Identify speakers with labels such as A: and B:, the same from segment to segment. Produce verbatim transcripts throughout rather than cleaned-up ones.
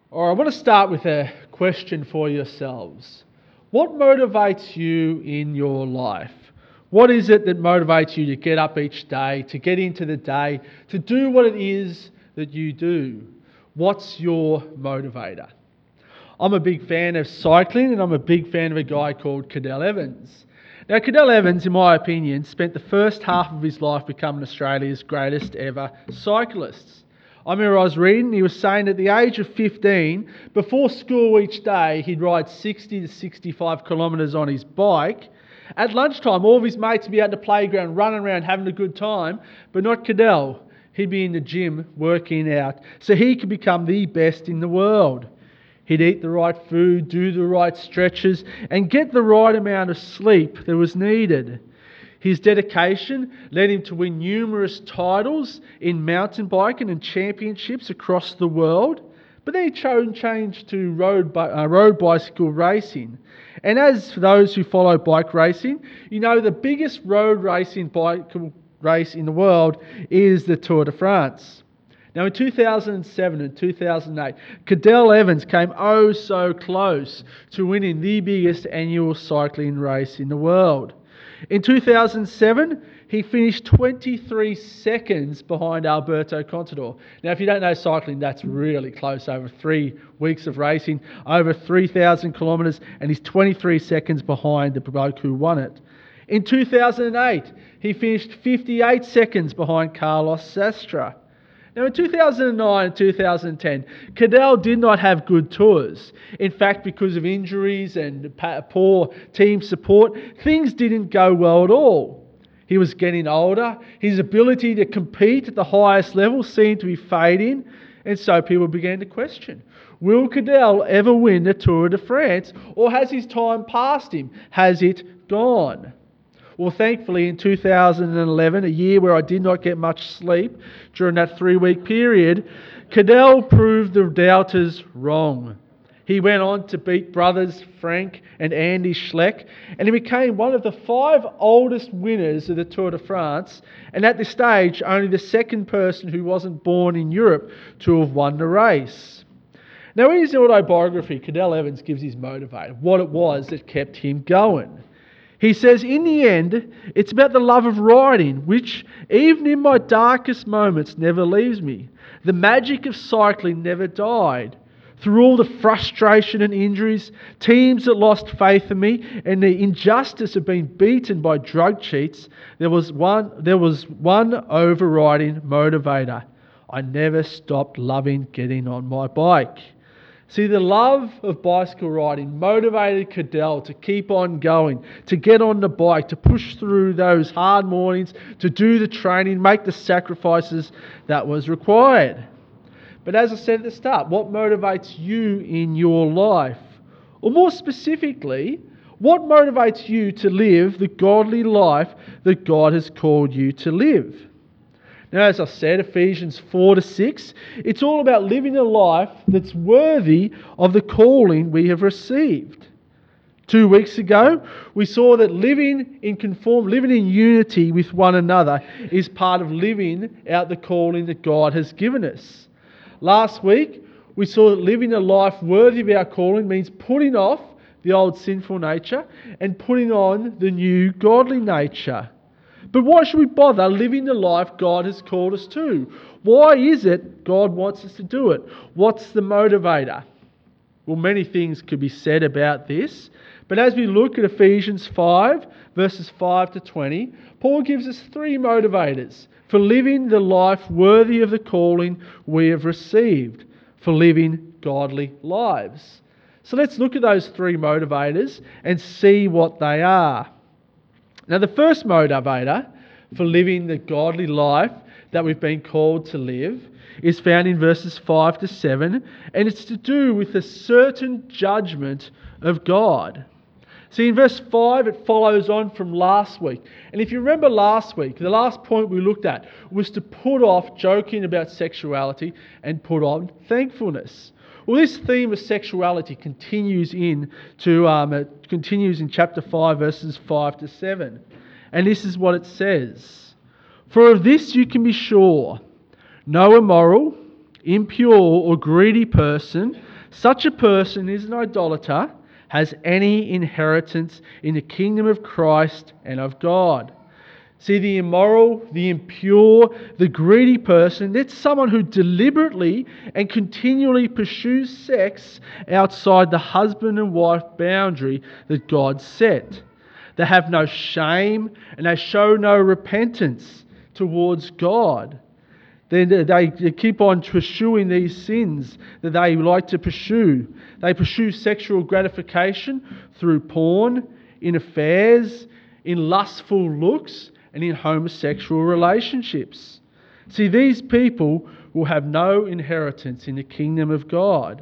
A: All right, I want to start with a question for yourselves. What motivates you in your life? What is it that motivates you to get up each day, to get into the day, to do what it is that you do? What's your motivator? I'm a big fan of cycling, and I'm a big fan of a guy called Cadel Evans. Now, Cadel Evans, in my opinion, spent the first half of his life becoming Australia's greatest ever cyclist. I remember I was reading, he was saying at the age of fifteen, before school each day, he'd ride sixty to sixty-five kilometres on his bike. At lunchtime, all of his mates would be out the playground, running around, having a good time, but not Cadel. He'd be in the gym, working out, so he could become the best in the world. He'd eat the right food, do the right stretches, and get the right amount of sleep that was needed. His dedication led him to win numerous titles in mountain biking and championships across the world. But then he chose changed to road, uh, road bicycle racing. And as for those who follow bike racing, you know the biggest road racing bike race in the world is the Tour de France. Now in two thousand seven and two thousand eight, Cadel Evans came oh so close to winning the biggest annual cycling race in the world. In two thousand seven, he finished twenty-three seconds behind Alberto Contador. Now, if you don't know cycling, that's really close. Over three weeks of racing, over three thousand kilometres, and he's twenty-three seconds behind the bloke who won it. In two thousand eight, he finished fifty-eight seconds behind Carlos Sastre. Now, in two thousand nine and two thousand ten, Cadel did not have good tours. In fact, because of injuries and poor team support, things didn't go well at all. He was getting older. His ability to compete at the highest level seemed to be fading, and so people began to question, will Cadel ever win the Tour de France, or has his time passed him? Has it gone? Well, thankfully, in two thousand eleven, a year where I did not get much sleep during that three-week period, Cadel proved the doubters wrong. He went on to beat brothers Frank and Andy Schleck, and he became one of the five oldest winners of the Tour de France, and at this stage, only the second person who wasn't born in Europe to have won the race. Now, in his autobiography, Cadel Evans gives his motivator, what it was that kept him going. He says, in the end, it's about the love of riding, which, even in my darkest moments, never leaves me. The magic of cycling never died. Through all the frustration and injuries, teams that lost faith in me, and the injustice of being beaten by drug cheats, there was one, there was one overriding motivator. I never stopped loving getting on my bike. See, the love of bicycle riding motivated Cadel to keep on going, to get on the bike, to push through those hard mornings, to do the training, make the sacrifices that was required. But as I said at the start, what motivates you in your life? Or more specifically, what motivates you to live the godly life that God has called you to live? Now, as I said, Ephesians four to six, it's all about living a life that's worthy of the calling we have received. Two weeks ago, we saw that living in conform, living in unity with one another is part of living out the calling that God has given us. Last week, we saw that living a life worthy of our calling means putting off the old sinful nature and putting on the new godly nature. But why should we bother living the life God has called us to? Why is it God wants us to do it? What's the motivator? Well, many things could be said about this. But as we look at Ephesians five, verses five to twenty, Paul gives us three motivators for living the life worthy of the calling we have received, for living godly lives. So let's look at those three motivators and see what they are. Now, the first motivator for living the godly life that we've been called to live is found in verses five to seven, and it's to do with a certain judgment of God. See, in verse five, it follows on from last week. And if you remember last week, the last point we looked at was to put off joking about sexuality and put on thankfulness. Well, this theme of sexuality continues in to um, it continues in chapter five, verses five to seven. And this is what it says. For of this you can be sure, no immoral, impure or greedy person, such a person is an idolater, has any inheritance in the kingdom of Christ and of God. See, the immoral, the impure, the greedy person, that's someone who deliberately and continually pursues sex outside the husband and wife boundary that God set. They have no shame and they show no repentance towards God. They, they keep on pursuing these sins that they like to pursue. They pursue sexual gratification through porn, in affairs, in lustful looks, and in homosexual relationships. See, these people will have no inheritance in the kingdom of God.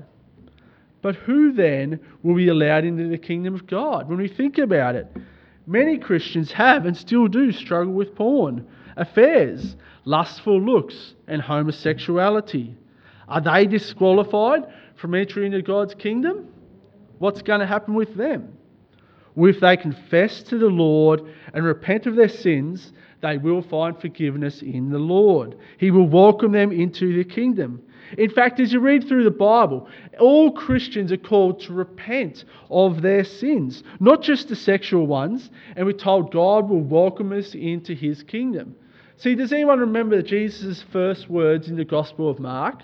A: But who then will be allowed into the kingdom of God? When we think about it, many Christians have and still do struggle with porn, affairs, lustful looks, and homosexuality. Are they disqualified from entering into God's kingdom? What's going to happen with them? Well, if they confess to the Lord and repent of their sins, they will find forgiveness in the Lord. He will welcome them into the kingdom. In fact, as you read through the Bible, all Christians are called to repent of their sins, not just the sexual ones, and we're told God will welcome us into His kingdom. See, does anyone remember Jesus' first words in the Gospel of Mark?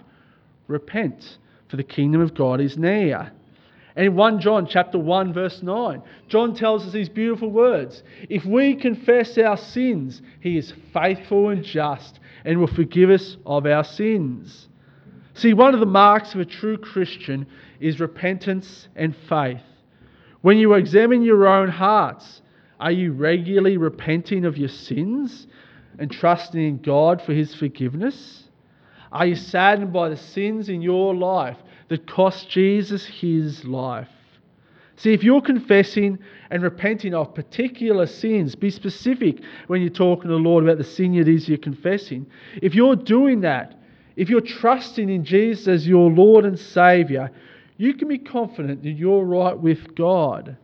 A: Repent, for the kingdom of God is near. And in First John chapter one verse nine, John tells us these beautiful words. If we confess our sins, He is faithful and just and will forgive us of our sins. See, one of the marks of a true Christian is repentance and faith. When you examine your own hearts, are you regularly repenting of your sins and trusting in God for His forgiveness? Are you saddened by the sins in your life that cost Jesus His life? See, if you're confessing and repenting of particular sins, be specific when you're talking to the Lord about the sin it is you're confessing. If you're doing that, if you're trusting in Jesus as your Lord and Saviour, you can be confident that you're right with God.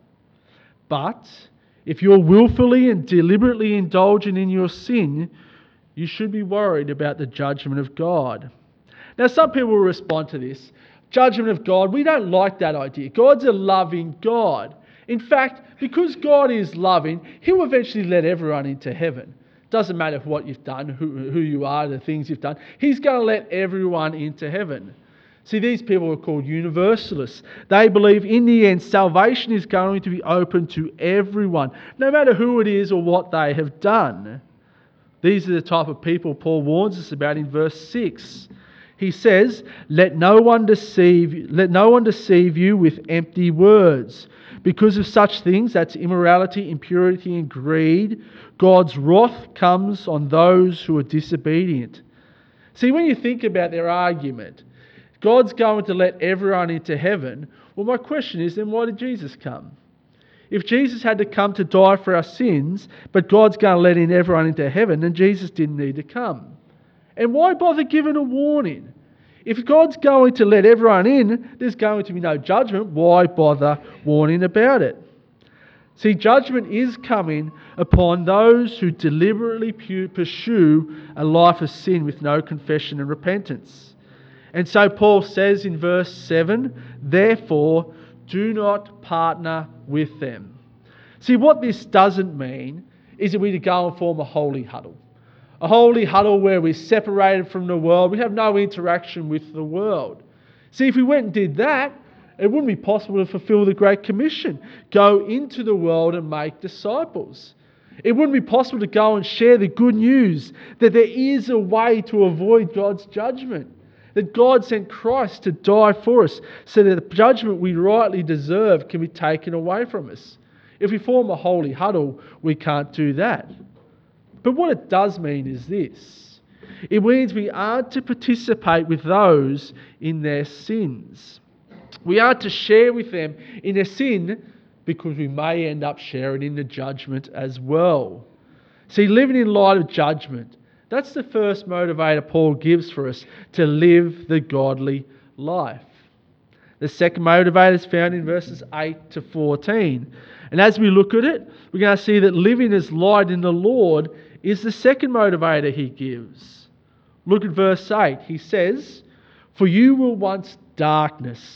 A: But if you're willfully and deliberately indulging in your sin, you should be worried about the judgment of God. Now, some people will respond to this. Judgment of God, we don't like that idea. God's a loving God. In fact, because God is loving, He'll eventually let everyone into heaven. Doesn't matter what you've done, who, who you are, the things you've done. He's going to let everyone into heaven. See, these people are called universalists. They believe in the end salvation is going to be open to everyone, no matter who it is or what they have done. These are the type of people Paul warns us about in verse six. He says, let no one deceive, let no one deceive you with empty words. Because of such things, that's immorality, impurity, and greed, God's wrath comes on those who are disobedient. See, when you think about their argument, God's going to let everyone into heaven. Well, my question is, then why did Jesus come? If Jesus had to come to die for our sins, but God's going to let in everyone into heaven, then Jesus didn't need to come. And why bother giving a warning? If God's going to let everyone in, there's going to be no judgment. Why bother warning about it? See, judgment is coming upon those who deliberately pursue a life of sin with no confession and repentance. And so Paul says in verse seven, therefore, do not partner with them. See, what this doesn't mean is that we to go and form a holy huddle. A holy huddle where we're separated from the world. We have no interaction with the world. See, if we went and did that, it wouldn't be possible to fulfill the Great Commission. Go into the world and make disciples. It wouldn't be possible to go and share the good news that there is a way to avoid God's judgment. That God sent Christ to die for us so that the judgment we rightly deserve can be taken away from us. If we form a holy huddle, we can't do that. But what it does mean is this. It means we aren't to participate with those in their sins. We aren't to share with them in their sin because we may end up sharing in the judgment as well. See, living in light of judgment, that's the first motivator Paul gives for us to live the godly life. The second motivator is found in verses eight to fourteen. And as we look at it, we're going to see that living as light in the Lord is the second motivator he gives. Look at verse eight. He says, for you were once darkness,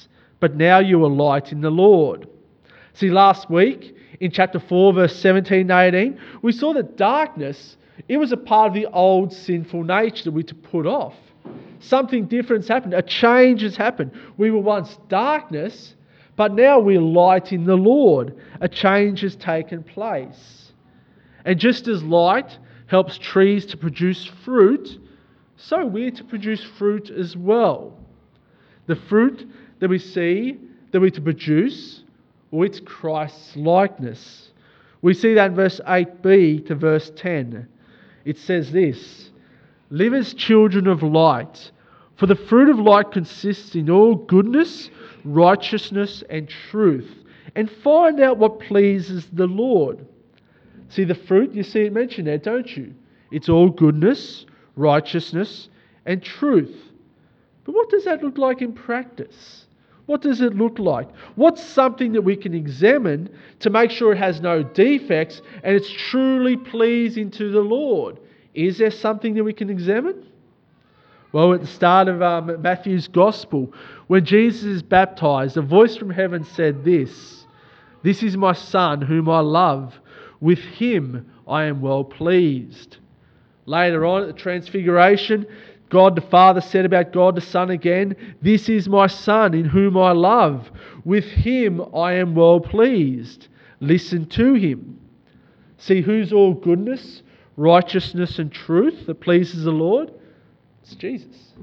A: but now you are light in the Lord. See, last week in chapter four, verse seventeen and eighteen, we saw that darkness, it was a part of the old sinful nature that we to put off. Something different's happened. A change has happened. We were once darkness, but now we're light in the Lord. A change has taken place. And just as light helps trees to produce fruit, so we're to produce fruit as well. The fruit that we see, that we're to produce, well, it's Christ's likeness. We see that in verse eight b to verse ten. It says this, "Live as children of light, for the fruit of light consists in all goodness, righteousness and truth, and find out what pleases the Lord." See the fruit, you see it mentioned there, don't you? It's all goodness, righteousness and truth. But what does that look like in practice? What does it look like? What's something that we can examine to make sure it has no defects and it's truly pleasing to the Lord? Is there something that we can examine? Well, at the start of um, Matthew's Gospel, when Jesus is baptized, a voice from heaven said this, "This is my Son whom I love. With him I am well pleased." Later on at the Transfiguration, God the Father said about God the Son again, "This is my Son in whom I love. With him I am well pleased. Listen to him." See, who's all goodness, righteousness and truth that pleases the Lord? It's Jesus.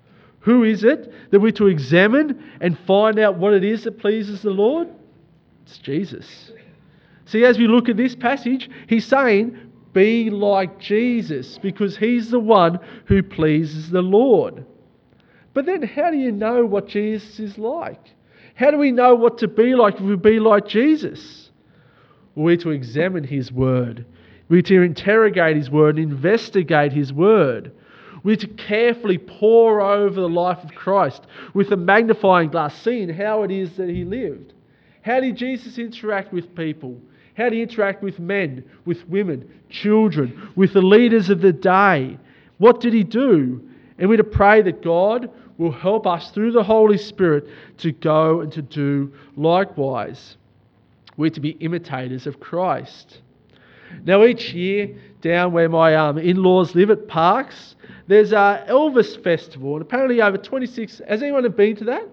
A: Who is it that we're to examine and find out what it is that pleases the Lord? It's Jesus. See, as we look at this passage, he's saying, be like Jesus, because he's the one who pleases the Lord. But then how do you know what Jesus is like? How do we know what to be like if we be like Jesus? Well, we're to examine his word. We're to interrogate his word and investigate his word. We're to carefully pore over the life of Christ with a magnifying glass, seeing how it is that he lived. How did Jesus interact with people? How did he interact with men, with women, children, with the leaders of the day? What did he do? And we're to pray that God will help us through the Holy Spirit to go and to do likewise. We're to be imitators of Christ. Now each year, down where my um, in-laws live at Parks, there's a Elvis festival, and apparently over twenty-six... Has anyone been to that?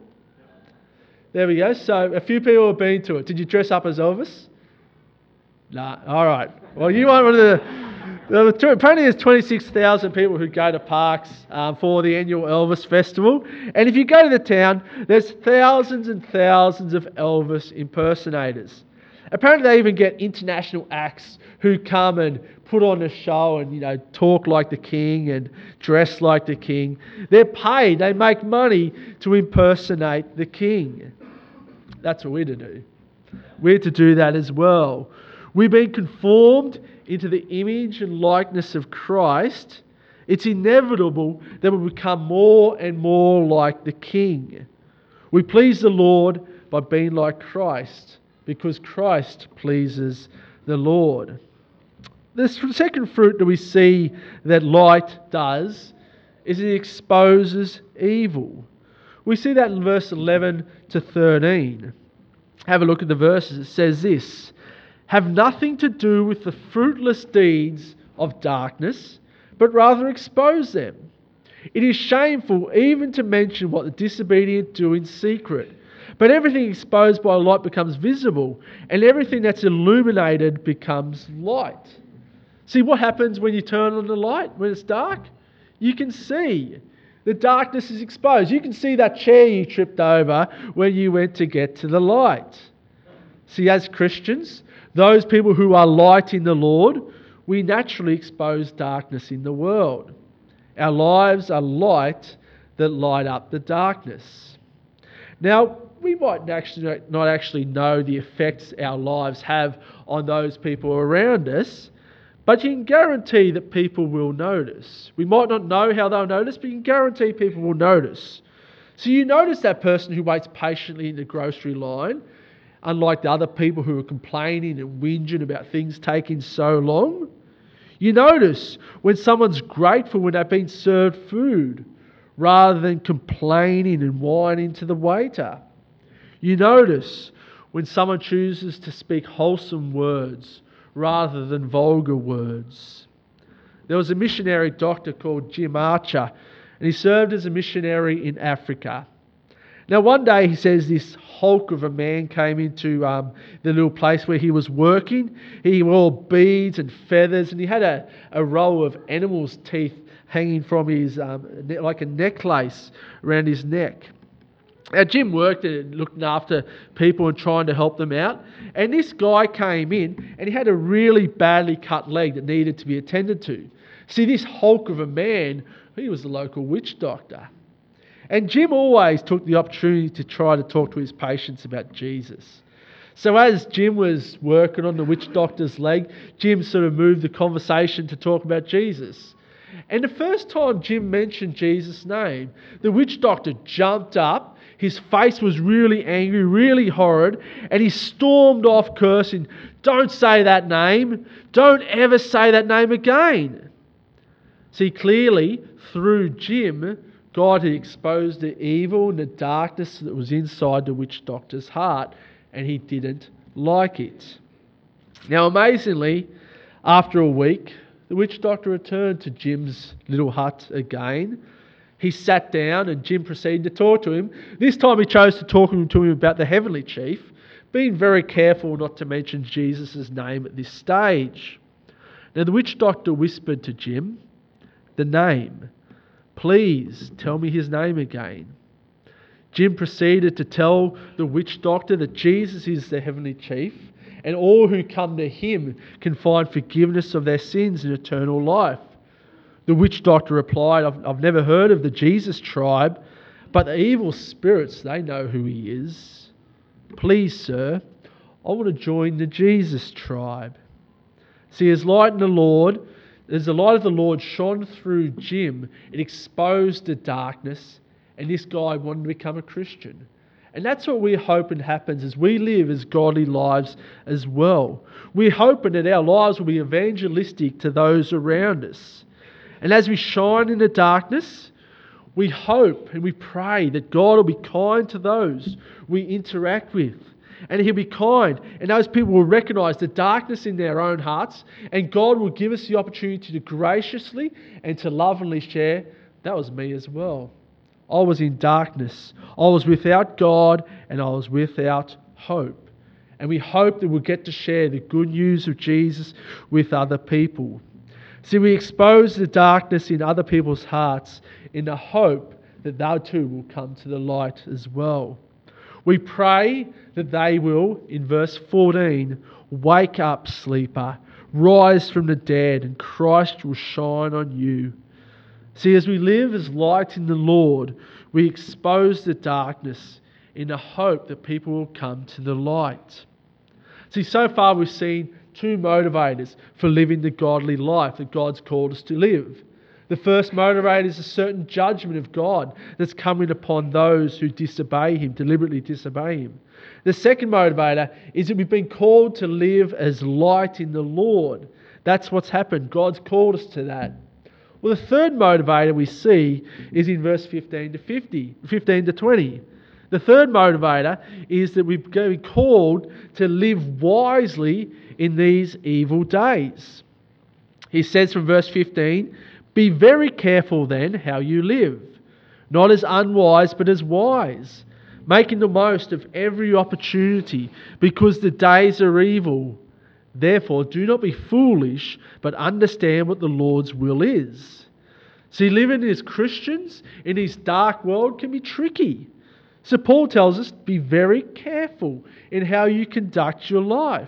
A: There we go. So a few people have been to it. Did you dress up as Elvis? No. All right. Well, you want one of the... the apparently there's twenty-six thousand people who go to Parks um, for the annual Elvis festival. And if you go to the town, there's thousands and thousands of Elvis impersonators. Apparently they even get international acts who come and put on a show and, you know, talk like the king and dress like the king. They're paid, they make money to impersonate the king. That's what we're to do. We're to do that as well. We've been conformed into the image and likeness of Christ. It's inevitable that we become more and more like the King. We please the Lord by being like Christ, because Christ pleases the Lord. The second fruit that we see that light does is it exposes evil. We see that in verse eleven to thirteen. Have a look at the verses. It says this, "Have nothing to do with the fruitless deeds of darkness, but rather expose them. It is shameful even to mention what the disobedient do in secret. But everything exposed by light becomes visible, and everything that's illuminated becomes light." See what happens when you turn on the light, when it's dark? You can see. The darkness is exposed. You can see that chair you tripped over when you went to get to the light. See, as Christians, those people who are light in the Lord, we naturally expose darkness in the world. Our lives are light that light up the darkness. Now, we might actually not actually know the effects our lives have on those people around us, but you can guarantee that people will notice. We might not know how they'll notice, but you can guarantee people will notice. So you notice that person who waits patiently in the grocery line, unlike the other people who are complaining and whinging about things taking so long. You notice when someone's grateful when they've been served food, rather than complaining and whining to the waiter. You notice when someone chooses to speak wholesome words rather than vulgar words. There was a missionary doctor called Jim Archer, and he served as a missionary in Africa. Now one day he says this hulk of a man came into um, the little place where he was working. He wore beads and feathers, and he had a, a row of animal's teeth hanging from his, um, ne- like a necklace around his neck. Now Jim worked at looking after people and trying to help them out. And this guy came in and he had a really badly cut leg that needed to be attended to. See, this hulk of a man, he was the local witch doctor. And Jim always took the opportunity to try to talk to his patients about Jesus. So as Jim was working on the witch doctor's leg, Jim sort of moved the conversation to talk about Jesus. And the first time Jim mentioned Jesus' name, the witch doctor jumped up. His face was really angry, really horrid, and he stormed off cursing, "Don't say that name. Don't ever say that name again." See, clearly, through Jim, God had exposed the evil and the darkness that was inside the witch doctor's heart, and he didn't like it. Now, amazingly, after a week, the witch doctor returned to Jim's little hut again. He sat down and Jim proceeded to talk to him. This time he chose to talk to him about the heavenly chief, being very careful not to mention Jesus' name at this stage. Now, the witch doctor whispered to Jim, "The name. Please tell me his name again." Jim proceeded to tell the witch doctor that Jesus is the heavenly chief, and all who come to him can find forgiveness of their sins and eternal life. The witch doctor replied, I've, I've never heard of the Jesus tribe, but the evil spirits, they know who he is. Please, sir, I want to join the Jesus tribe. See, as light in the Lord, as the light of the Lord shone through Jim, it exposed the darkness, and this guy wanted to become a Christian. And that's what we're hoping happens as we live as godly lives as well. We're hoping that our lives will be evangelistic to those around us. And as we shine in the darkness, we hope and we pray that God will be kind to those we interact with. And he'll be kind. And those people will recognise the darkness in their own hearts. And God will give us the opportunity to graciously and to lovingly share, that was me as well. I was in darkness. I was without God and I was without hope. And we hope that we'll get to share the good news of Jesus with other people. See, we expose the darkness in other people's hearts in the hope that they too will come to the light as well. We pray that they will, in verse fourteen, wake up, sleeper, rise from the dead, and Christ will shine on you. See, as we live as light in the Lord, we expose the darkness in the hope that people will come to the light. See, so far we've seen two motivators for living the godly life that God's called us to live. The first motivator is a certain judgment of God that's coming upon those who disobey Him, deliberately disobey Him. The second motivator is that we've been called to live as light in the Lord. That's what's happened. God's called us to that. Well, the third motivator we see is in verse fifteen to fifty, fifteen to twenty. The third motivator is that we've been called to live wisely in these evil days. He says from verse fifteen, "Be very careful then how you live, not as unwise but as wise, making the most of every opportunity, because the days are evil. Therefore do not be foolish, but understand what the Lord's will is." See, living as Christians in this dark world can be tricky. So Paul tells us, be very careful in how you conduct your life.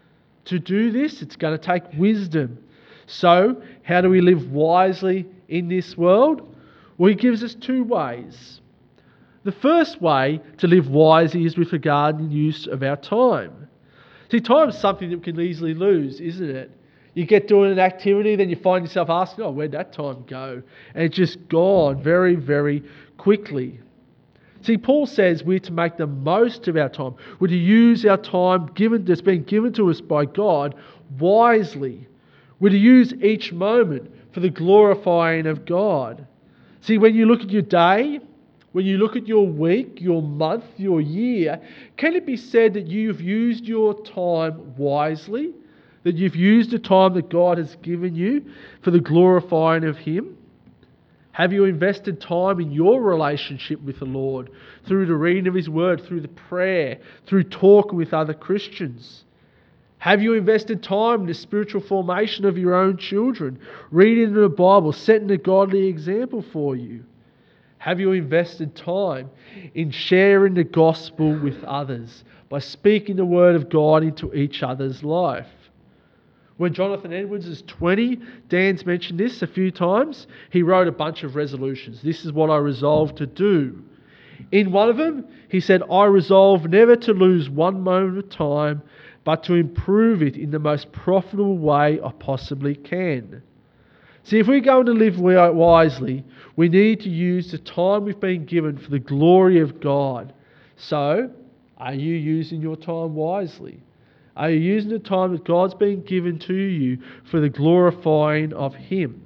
A: To do this, it's going to take wisdom. So, how do we live wisely in this world? Well, he gives us two ways. The first way to live wisely is with regard to the use of our time. See, time is something that we can easily lose, isn't it? You get doing an activity, then you find yourself asking, oh, where'd that time go? And it's just gone very, very quickly. See, Paul says we're to make the most of our time. We're to use our time given that's been given to us by God wisely. We're to use each moment for the glorifying of God. See, when you look at your day, When you look at your week, your month, your year, can it be said that you've used your time wisely? That you've used the time that God has given you for the glorifying of Him? Have you invested time in your relationship with the Lord through the reading of His Word, through the prayer, through talking with other Christians? Have you invested time in the spiritual formation of your own children, reading the Bible, setting a godly example for you? Have you invested time in sharing the gospel with others by speaking the word of God into each other's life? When Jonathan Edwards was twenty, Dan's mentioned this a few times, he wrote a bunch of resolutions. This is what I resolved to do. In one of them, he said, I resolve never to lose one moment of time, but to improve it in the most profitable way I possibly can. See, if we're going to live wisely, we need to use the time we've been given for the glory of God. So, are you using your time wisely? Are you using the time that God's been given to you for the glorifying of Him?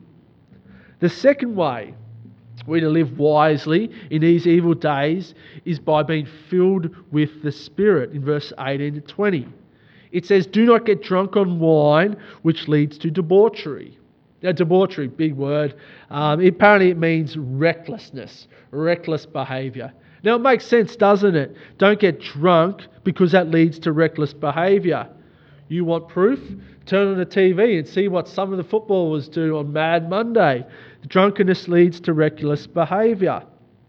A: The second way we're to live wisely in these evil days is by being filled with the Spirit in verse eighteen to twenty. It says, do not get drunk on wine, which leads to debauchery. Now, debauchery, big word. Um, apparently it means recklessness, reckless behaviour. Now, it makes sense, doesn't it? Don't get drunk because that leads to reckless behaviour. You want proof? Turn on the T V and see what some of the footballers do on Mad Monday. Drunkenness leads to reckless behaviour.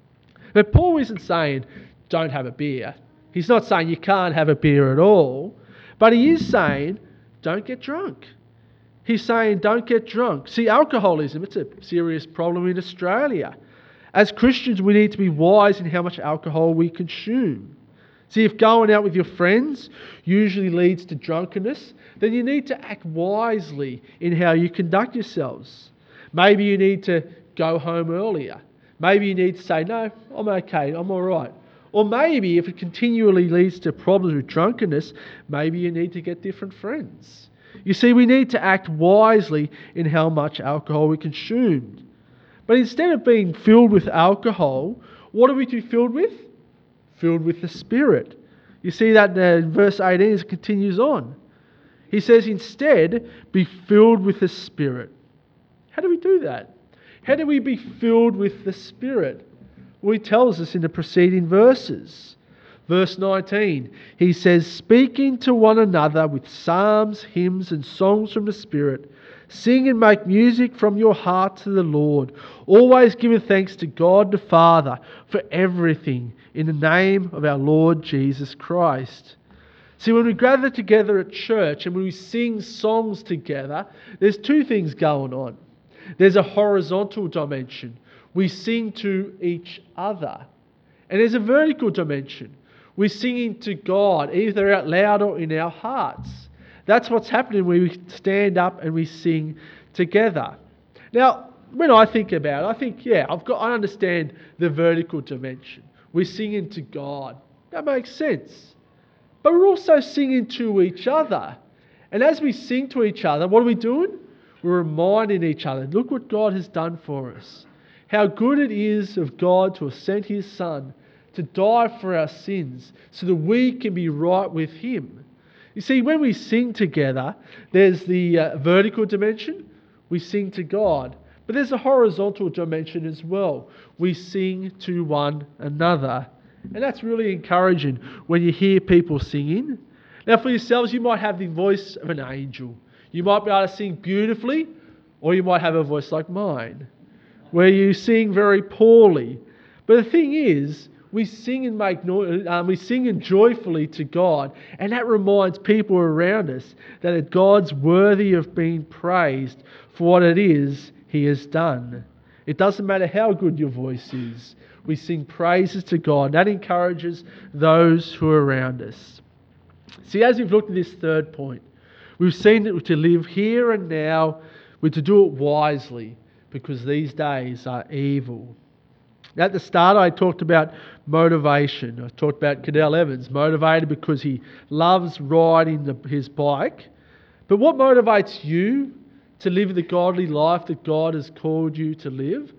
A: But Paul isn't saying don't have a beer. He's not saying you can't have a beer at all. But he is saying don't get drunk. He's saying don't get drunk. See, alcoholism, it's a serious problem in Australia. As Christians, we need to be wise in how much alcohol we consume. See, if going out with your friends usually leads to drunkenness, then you need to act wisely in how you conduct yourselves. Maybe you need to go home earlier. Maybe you need to say, no, I'm okay, I'm all right. Or maybe if it continually leads to problems with drunkenness, maybe you need to get different friends. You see, we need to act wisely in how much alcohol we consume. But instead of being filled with alcohol, what are we to be filled with? Filled with the Spirit. You see that in verse eighteen as it continues on. He says, instead, be filled with the Spirit. How do we do that? How do we be filled with the Spirit? Well, he tells us in the preceding verses. Verse nineteen, he says, speaking to one another with psalms, hymns and songs from the Spirit, sing and make music from your heart to the Lord, always giving thanks to God the Father for everything in the name of our Lord Jesus Christ. See, when we gather together at church and when we sing songs together, there's two things going on. There's a horizontal dimension. We sing to each other. And there's a vertical dimension. We're singing to God, either out loud or in our hearts. That's what's happening when we stand up and we sing together. Now, when I think about it, I think, yeah, I've got, I understand the vertical dimension. We're singing to God. That makes sense. But we're also singing to each other. And as we sing to each other, what are we doing? We're reminding each other, look what God has done for us. How good it is of God to have sent His Son to die for our sins so that we can be right with Him. You see, when we sing together, there's the uh, vertical dimension. We sing to God. But there's a horizontal dimension as well. We sing to one another. And that's really encouraging when you hear people singing. Now for yourselves, you might have the voice of an angel. You might be able to sing beautifully, or you might have a voice like mine, where you sing very poorly. But the thing is, we sing and make noise, um, we sing and joyfully to God, and that reminds people around us that God's worthy of being praised for what it is He has done. It doesn't matter how good your voice is. We sing praises to God. That encourages those who are around us. See, as we've looked at this third point, we've seen that we're to live here and now, we're to do it wisely, because these days are evil. At the start, I talked about motivation. I talked about Cadell Evans, motivated because he loves riding the, his bike. But what motivates you to live the godly life that God has called you to live?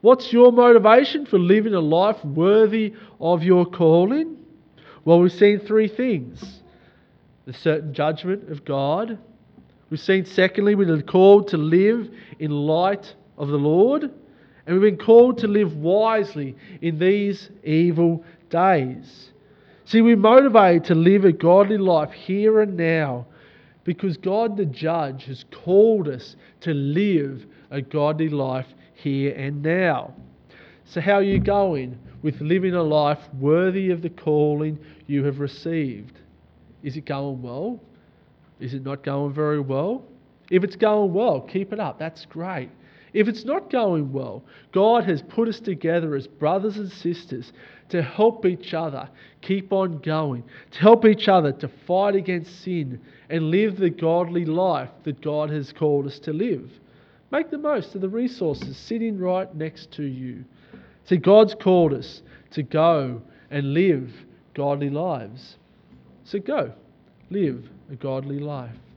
A: What's your motivation for living a life worthy of your calling? Well, we've seen three things. The certain judgment of God. We've seen, secondly, we've been called to live in light of the Lord. And we've been called to live wisely in these evil days. See, we're motivated to live a godly life here and now because God the Judge has called us to live a godly life here and now. So how are you going with living a life worthy of the calling you have received? Is it going well? Is it not going very well? If it's going well, keep it up. That's great. If it's not going well, God has put us together as brothers and sisters to help each other keep on going, to help each other to fight against sin and live the godly life that God has called us to live. Make the most of the resources sitting right next to you. See, God's called us to go and live godly lives. So go, live a godly life.